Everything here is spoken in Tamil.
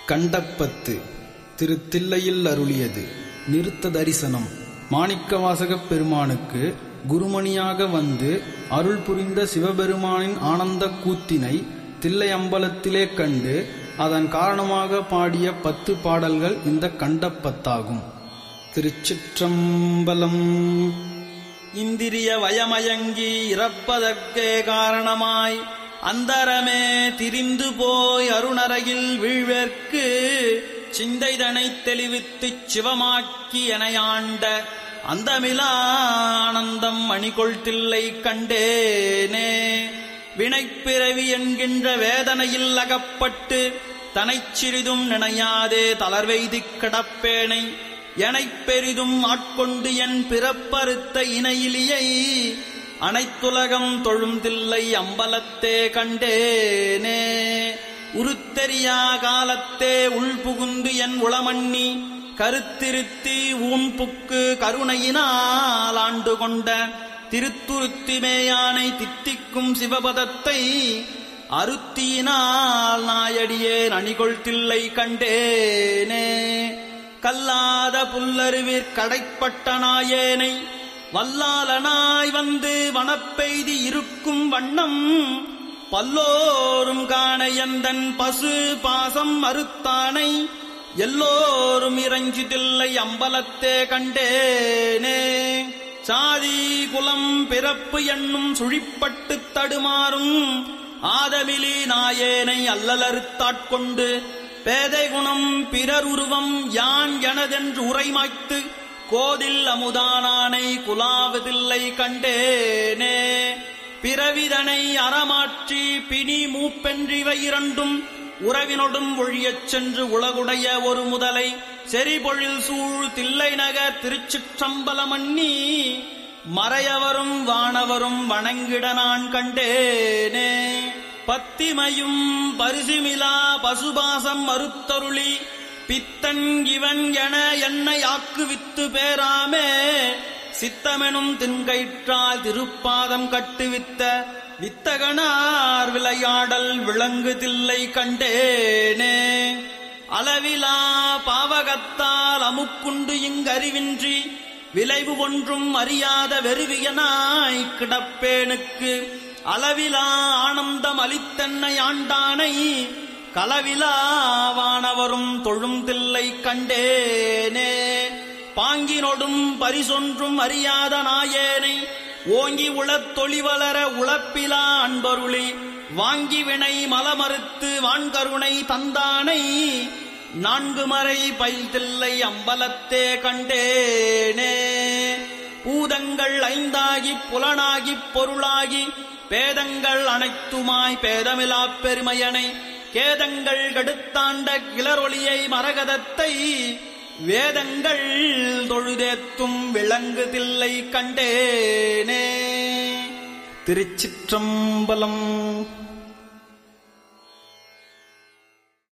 கண்டப்பத்து திரு தில்லையில் அருளியது. நிறுத்த தரிசனம். மாணிக்கவாசகப் பெருமானுக்கு குருமணியாக வந்து அருள் புரிந்த சிவபெருமானின் ஆனந்த கூத்தினை தில்லை அம்பலத்திலே கண்டு அதன் காரணமாக பாடிய 10 பாடல்கள் இந்த கண்டப்பத்தாகும். திருச்சிற்றம்பலம். இந்திரிய வயமயங்கி இறப்பதற்கே காரணமாய் அந்தரமே திரிந்து போய் அருணரையில் வீழ்வேற்கு சிந்தைதனை தெளிவித்துச் சிவமாக்கி எனையாண்ட அந்தமிலா ஆனந்தம் மணிகொள் தில்லை கண்டேனே. வினைப்பிறவி என்கின்ற வேதனையில் அகப்பட்டு தனைச் சிறிதும் நினையாதே தளர்வெய்திக் கிடப்பேனை எனைப் பெரிதும் ஆட்கொண்டு என் பிறப்பறுத்த இணையிலியை அனைத்துலகம் தொழும் தில்லை அம்பலத்தே கண்டேனே. உருத்தெரியா காலத்தே உள்புகுந்து என் உளமண்ணி கருத்திருத்தி ஊன்புக்கு கருணையினால் ஆண்டு கொண்ட திருத்துருத்திமேயானை தித்திக்கும் சிவபதத்தை அருத்தியினால் நாயடியேன் அணிகொள் தில்லை கண்டேனே. கல்லாத புல்லருவிற் கடைப்பட்ட நாயேனை வல்லாலனாய் வந்து வனப்பெய்தி இருக்கும் வண்ணம் பல்லோரும் காண எந்தன் பசு பாசம் மறுத்தானை எல்லோரும் இறைஞ்சி தில்லை அம்பலத்தே கண்டேனே. சாதி குலம் பிறப்பு என்னும் சுழிப்பட்டு தடுமாறும் ஆதமிலி நாயேனை அல்லலறுத்தாட்கொண்டு பேதை குணம் பிறருருவம் யான் எனதென்று உரைமாய்த்து கோதில் அமுதானானை குலாவதில்லை கண்டேனே. பிறவிதனை அறமாற்றி பிணி மூப்பென்றிவை இரண்டும் உறவினொடும் ஒழியச் சென்று உலகுடைய ஒரு முதலை செறிபொழில் சூழ் தில்லை நகர் திருச்சிற்றம்பலமன்னி மறையவரும் வானவரும் வணங்கிட நான் கண்டேனே. பத்திமையும் பரிசுமிலா பசுபாசம் மறுத்தருளி பித்தன் இவன் என என்னை ஆக்குவித்து பேராமே சித்தமெனும் தின்கயிற்றால் திருப்பாதம் கட்டுவித்த வித்தகனார் விளையாடல் விளங்கு தில்லை கண்டேனே. அளவிலா பாவகத்தால் அமுக்குண்டு இங்கறிவின்றி விளைவு ஒன்றும் அறியாத வெறுவியனாய் கிடப்பேனுக்கு அளவிலா ஆனந்தம் அளித்தன்னை ஆண்டானை களவிலா வானவரும் தொழும் தில்லை கண்டேனே. பாங்கினொடும் பரிசொன்றும் அறியாத நாயேனை ஓங்கி உளத் தொழிவளர உளப்பிலா அன்பருளி வாங்கி வினை மலமறுத்து வான்கருணை தந்தானை 4 மறை பயில் தில்லை அம்பலத்தே கண்டேனே. பூதங்கள் 5ஆகிப் புலனாகிப் பொருளாகி பேதங்கள் அனைத்துமாய் பேதமிலாப் பெருமையனை கேதங்கள் கடுத்தாண்ட கிளரொளியை மரகதத்தை வேதங்கள் தொழுதேத்தும் விளங்கு தில்லை கண்டேனே. திருச்சிற்றம்பலம்.